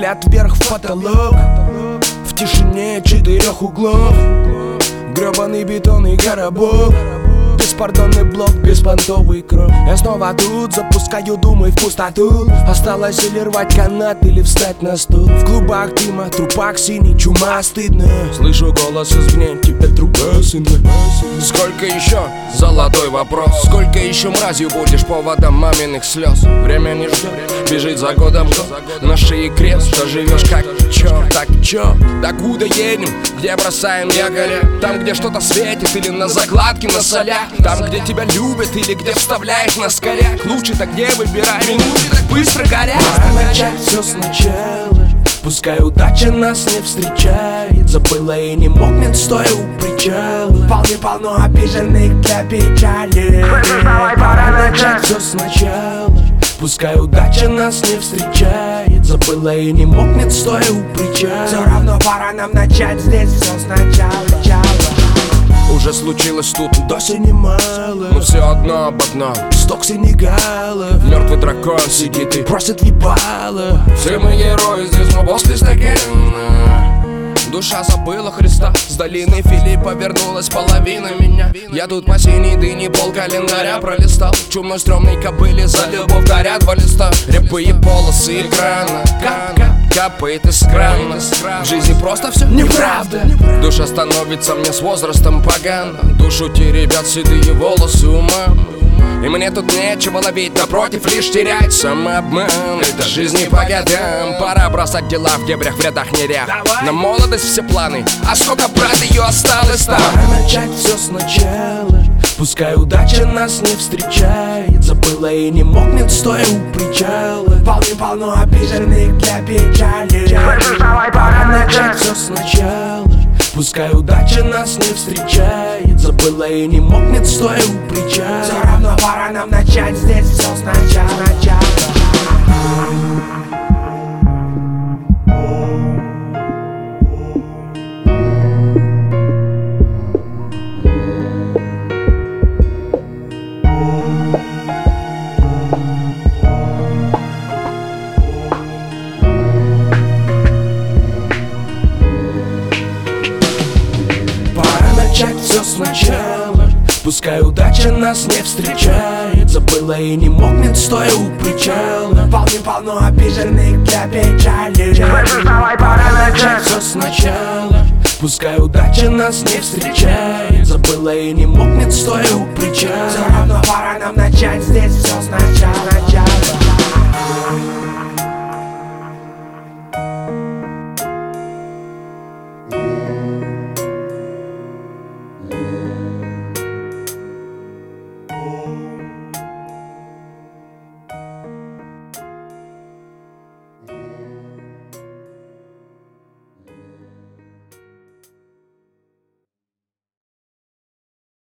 взгляд вверх в потолок. В тишине 4 углов, гребаный бетонный коробок, беспардонный блок, беспонтовый кров. Я снова тут, запускаю думы в пустоту. Осталось или рвать канат, или встать на стул. В клубах дыма, трупах синий, чума стыдная. Слышу голос извне, тебе труба, сына. Сколько еще? Золотой вопрос. Сколько еще мразью будешь поводом маминых слез? Время не ждет, бежит за годом год. На шее крест, что живешь как чё? Так чё? Докуда едем? Где бросаем якоря? Там, где что-то светит, или на закладке на солях? Там, где тебя любят, или где вставляешь на скорях? Лучше-то где выбирай? Минуты так быстро горят. Пора начать все сначала. Пускай удача нас не встречает. Забыла и не мокнет, стоя у причала. Полно обиженных для печали. Пора начать все сначала. Пускай удача нас не встречает. Забыла и не мокнет, стоя у причала. Все равно пора нам начать здесь все сначала. Уже случилось тут доселе немало, но все одно об одном. Сток Сенегала, мертвый дракон сидит и просит ебало. Все мы герои здесь, но после стакана. Душа забыла Христа, с долины Филиппа вернулась половина меня. Я тут по синей дыне пол календаря пролистал. Чумной стрёмной кобыле за любовь дарят 2 листа. Рябые полосы экрана, капает из крана. В жизни просто все неправда. Душа становится мне с возрастом погано. Душу теребят седые волосы ума. И мне тут нечего ловить, напротив, лишь терять самообман. Это жизнь не по годам. Пора бросать дела в дебрях, в рядах нерях. На молодость все планы, а сколько, брат, ее осталось там? Пора начать все сначала. Пускай удача нас не встречает. Забыла и не мокнет, стоя у причала. Полно обиженных для печали. Пора начать все сначала. Пускай удача нас не встречает. Забыла и не мокнет, стоя у причала. Все равно пора нам начать здесь все сначала. Все сначала. Пускай удача нас не встречает. Забыла и не мокнет, стоя у причала. Полно обиженных для печали. Пора начать все сначала. Пускай удача нас не встречает. Забыла и не мокнет, стоя у причала. Все равно пора нам начать здесь все сначала.